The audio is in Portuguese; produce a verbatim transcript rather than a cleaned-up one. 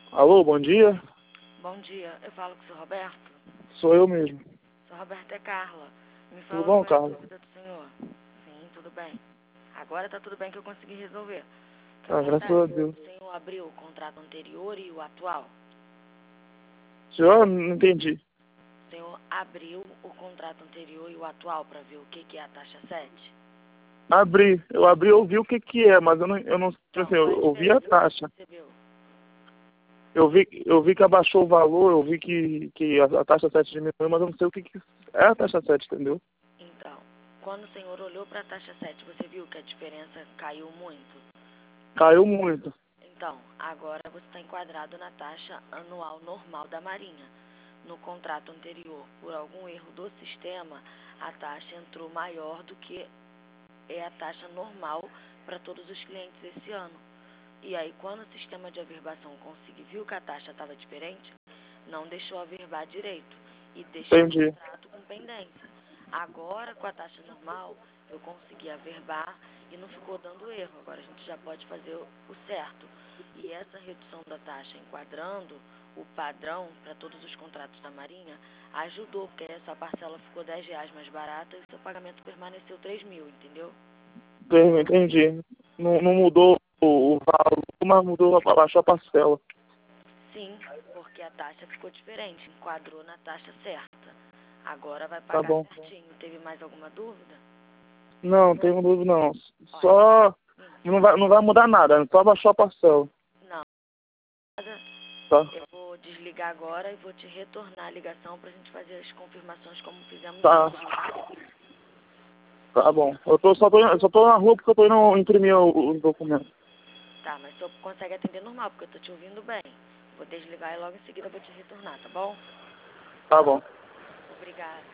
Alô, bom dia. Bom dia, eu falo com o senhor Roberto. Sou eu mesmo. Senhor Roberto, é Carla. Me Tudo fala bom, qual é a Carla? dúvida do senhor. Sim, tudo bem. Agora tá tudo bem que eu consegui resolver. O que Ah, graças a acontece? Deus. O senhor abriu o contrato anterior e o atual. Senhor, não entendi. O senhor abriu o contrato anterior e o atual para ver o que, que é a taxa sete? Abri. Eu abri e ouvi o que que é, mas eu não, eu não, tipo Então, assim, qual é a eu ouvi a diferença que você taxa. percebeu? Eu vi, eu vi que abaixou o valor, eu vi que, que a, a taxa sete diminuiu, mas eu não sei o que que é a taxa sete, entendeu? Então, quando o senhor olhou para a taxa sete, você viu que a diferença caiu muito? Caiu muito. Então, agora você está enquadrado na taxa anual normal da Marinha. No contrato anterior, por algum erro do sistema, a taxa entrou maior do que é a taxa normal para todos os clientes esse ano. E aí, quando o sistema de averbação conseguiu, viu que a taxa estava diferente, não deixou averbar direito e deixou o Entendi. contrato com pendência. Agora, com a taxa normal, eu consegui averbar e não ficou dando erro. Agora a gente já pode fazer o o certo. E essa redução da taxa, enquadrando o padrão para todos os contratos da Marinha, ajudou, porque essa parcela ficou dez reais mais barata e o seu pagamento permaneceu três mil, entendeu? Entendi. entendi. Não, não mudou o, o valor, mas mudou, abaixou a parcela. Sim, porque a taxa ficou diferente, enquadrou na taxa certa. Agora vai Tá pagar bom. certinho. Teve mais alguma dúvida? Não, não tenho dúvida não. Olha, Só sim, não vai, não vai mudar nada, só abaixou a parcela. não, nada. Tá? Eu vou desligar agora e vou te retornar a ligação para a gente fazer as confirmações como fizemos Tá. antes, tá? Tá bom. Eu tô, só, tô, eu só tô na rua porque eu tô indo imprimir o, o documento. Tá, mas o senhor consegue atender normal, porque eu tô te ouvindo bem. Vou desligar e logo em seguida eu vou te retornar, tá bom? Tá bom. Obrigada.